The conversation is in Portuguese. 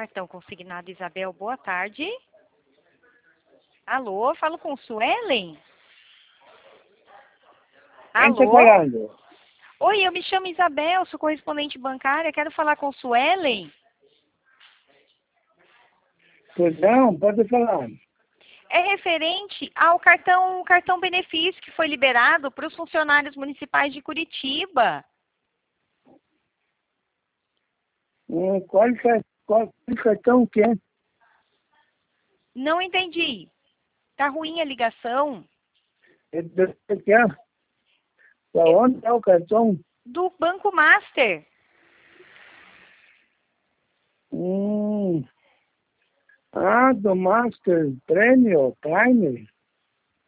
Cartão consignado Isabel, boa tarde. Alô, falo com Suelen? Quem está Alô? falando? Oi, eu me chamo Isabel, sou correspondente bancária, quero falar com Suelen. Pois não, pode falar. É referente ao cartão benefício que foi liberado para os funcionários municipais de Curitiba. Qual cartão que é? Não entendi. Tá ruim a ligação. Que é? Para onde é o cartão? Do Banco Master. Do Master Prêmio, Prime.